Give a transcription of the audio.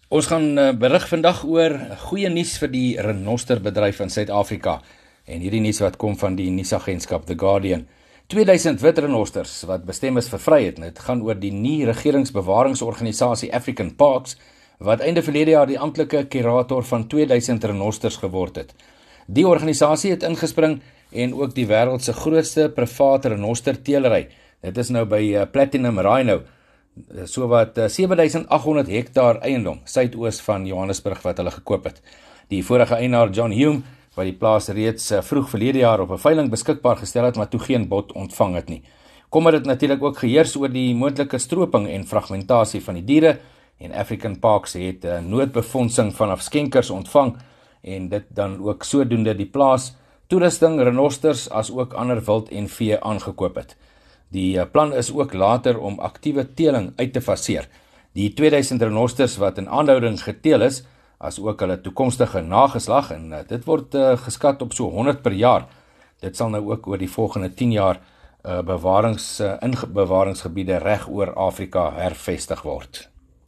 Ons gaan berig vandag oor goeie nuus vir die renosterbedryf in Suid-Afrika. En hierdie nuus wat kom van die nuusagentskap The Guardian. 2000 wit renosters wat bestem is vir vryheid. Dit gaan oor die nie-regeringsbewaringsorganisasie African Parks, wat einde verlede jaar die amptelike kurator van 2000 renosters geword het. Die organisasie het ingespring en ook die wêreld se grootste private renosterteelery. Dit is nou by Platinum Rhino, so wat 7800 hektaar eiendom suidoos van Johannesburg wat hulle gekoop het. Die vorige eienaar John Hume, wat die plaas reeds vroeg verlede jaar op 'n veiling beskikbaar gestel het, maar toe geen bod ontvang het nie. Kommer het natuurlik ook geheers oor die moontlike stroping en fragmentasie van die diere, en African Parks het noodbefondsing vanaf skenkers ontvang, en dit dan ook sodoende die plaas, toerusting, renosters, as ook ander wild en vee aangekoop het. Die plan is ook later om aktiewe teeling uit te faseer. Die 2000 renosters wat in aanhouding geteel is, as ook hulle toekomstige nageslag, en dit word geskat op so 100 per jaar. Dit sal nou ook oor die volgende 10 jaar bewaringsgebiede reg oor Afrika hervestig word.